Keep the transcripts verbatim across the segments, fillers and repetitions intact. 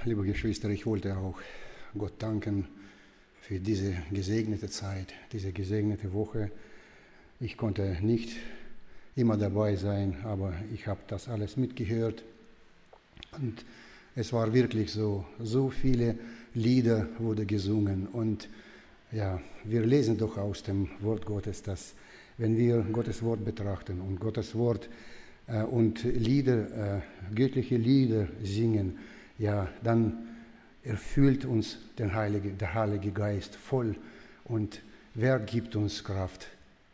liebe Geschwister, ich wollte auch Gott danken für diese gesegnete Zeit, diese gesegnete Woche. Ich konnte nicht immer dabei sein, aber ich habe das alles mitgehört. Und es war wirklich so, so viele Lieder wurden gesungen. Und ja, wir lesen doch aus dem Wort Gottes, dass wenn wir Gottes Wort betrachten und Gottes Wort äh, und Lieder, äh, göttliche Lieder singen, ja, dann erfüllt uns den Heilige, der Heilige Geist voll. Und wer gibt uns Kraft?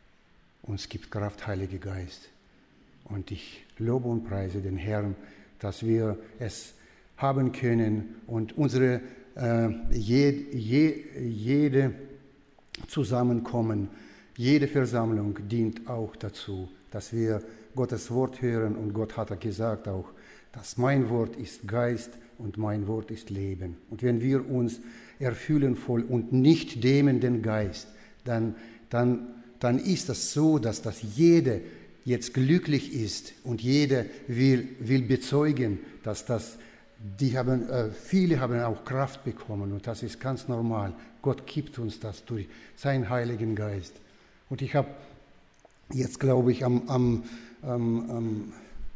Uns gibt Kraft, Heiliger Geist. Und ich lobe und preise den Herrn, dass wir es haben können und unsere äh, je, je, jede Zusammenkommen, jede Versammlung dient auch dazu, dass wir Gottes Wort hören. Und Gott hat gesagt auch, dass mein Wort ist Geist und mein Wort ist Leben. Und wenn wir uns erfüllen voll und nicht dämmen den Geist, dann, dann, dann ist das so, dass das jede jetzt glücklich ist und jeder will, will bezeugen, dass das, die haben, äh, viele haben auch Kraft bekommen und das ist ganz normal. Gott gibt uns das durch seinen Heiligen Geist. Und ich habe jetzt, glaube ich, am, am, am, am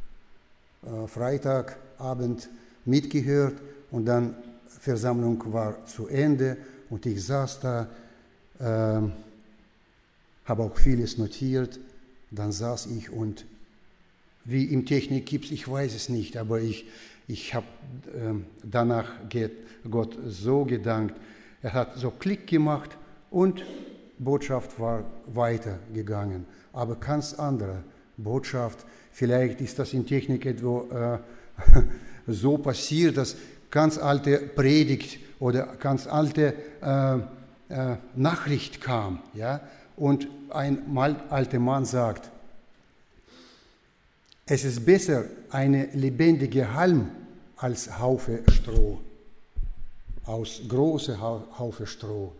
äh, Freitagabend mitgehört und dann Versammlung war zu Ende und ich saß da, äh, habe auch vieles notiert. Dann saß ich und wie im Technik gibt es, ich weiß es nicht, aber ich, ich habe äh, danach Gott so gedankt. Er hat so Klick gemacht und Botschaft war weitergegangen. Aber ganz andere Botschaft. Vielleicht ist das in Technik etwa äh, so passiert, dass ganz alte Predigt oder ganz alte äh, äh, Nachricht kam, ja. Und ein alter Mann sagt, es ist besser eine lebendige Halm als Haufe Stroh, aus große Haufe Stroh.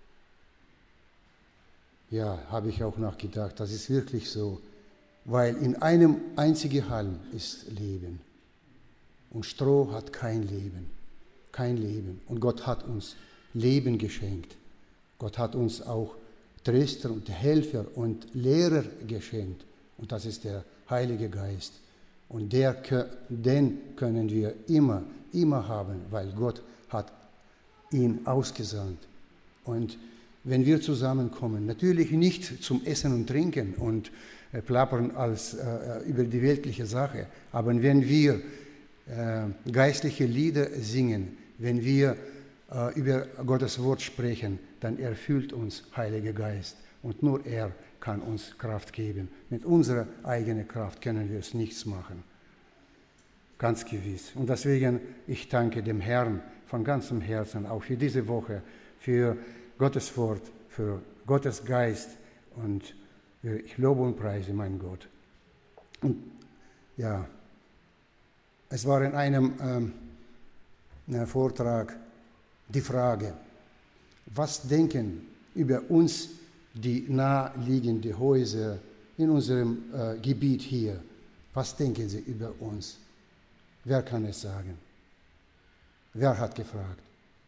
Ja, habe ich auch nachgedacht, das ist wirklich so, weil in einem einzigen Halm ist Leben und Stroh hat kein Leben, kein Leben. Und Gott hat uns Leben geschenkt. Gott hat uns auch Tröster und Helfer und Lehrer geschenkt. Und das ist der Heilige Geist. Und der, den können wir immer, immer haben, weil Gott hat ihn ausgesandt. Und wenn wir zusammenkommen, natürlich nicht zum Essen und Trinken und äh, plappern als, äh, über die weltliche Sache, aber wenn wir äh, geistliche Lieder singen, wenn wir äh, über Gottes Wort sprechen, dann erfüllt uns Heiliger Geist. Und nur er kann uns Kraft geben. Mit unserer eigenen Kraft können wir es nichts machen. Ganz gewiss. Und deswegen, ich danke dem Herrn von ganzem Herzen auch für diese Woche, für Gottes Wort, für Gottes Geist. Und ich lobe und preise meinen Gott. Und ja, es war in einem ähm, Vortrag die Frage, was denken über uns die naheliegenden Häuser in unserem äh, Gebiet hier? Was denken sie über uns? Wer kann es sagen? Wer hat gefragt?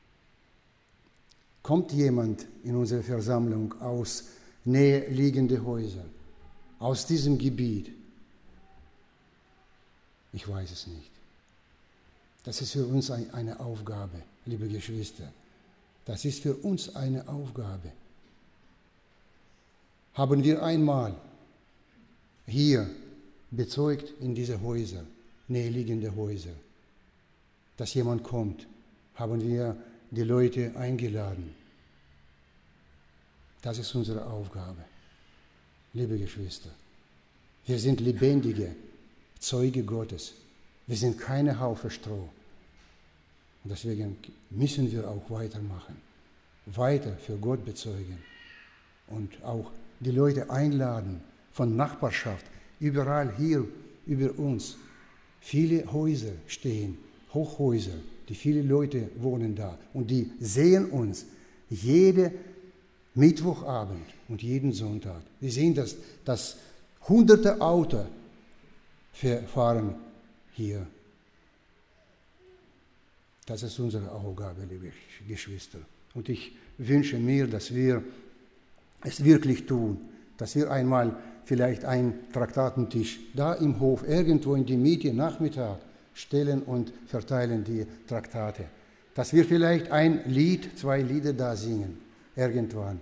Kommt jemand in unsere Versammlung aus näheliegenden Häusern, aus diesem Gebiet? Ich weiß es nicht. Das ist für uns ein, eine Aufgabe, liebe Geschwister. Das ist für uns eine Aufgabe. Haben wir einmal hier bezeugt in diese Häuser, näheliegende Häuser, dass jemand kommt, haben wir die Leute eingeladen. Das ist unsere Aufgabe, liebe Geschwister. Wir sind lebendige Zeuge Gottes. Wir sind keine Haufe Stroh. Und deswegen müssen wir auch weitermachen, weiter für Gott bezeugen und auch die Leute einladen von Nachbarschaft, überall hier über uns. Viele Häuser stehen, Hochhäuser, die viele Leute wohnen da und die sehen uns jeden Mittwochabend und jeden Sonntag. Wir sehen, dass, dass hunderte Autos fahren hier. Das ist unsere Aufgabe, liebe Geschwister. Und ich wünsche mir, dass wir es wirklich tun, dass wir einmal vielleicht einen Traktatentisch da im Hof, irgendwo in die Mitte, Nachmittag, stellen und verteilen die Traktate. Dass wir vielleicht ein Lied, zwei Lieder da singen, irgendwann.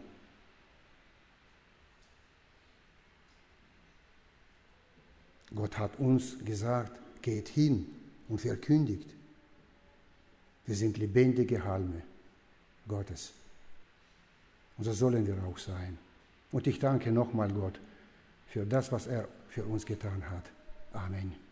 Gott hat uns gesagt, geht hin und verkündigt. Wir sind lebendige Halme Gottes. Und so sollen wir auch sein. Und ich danke nochmal Gott für das, was er für uns getan hat. Amen.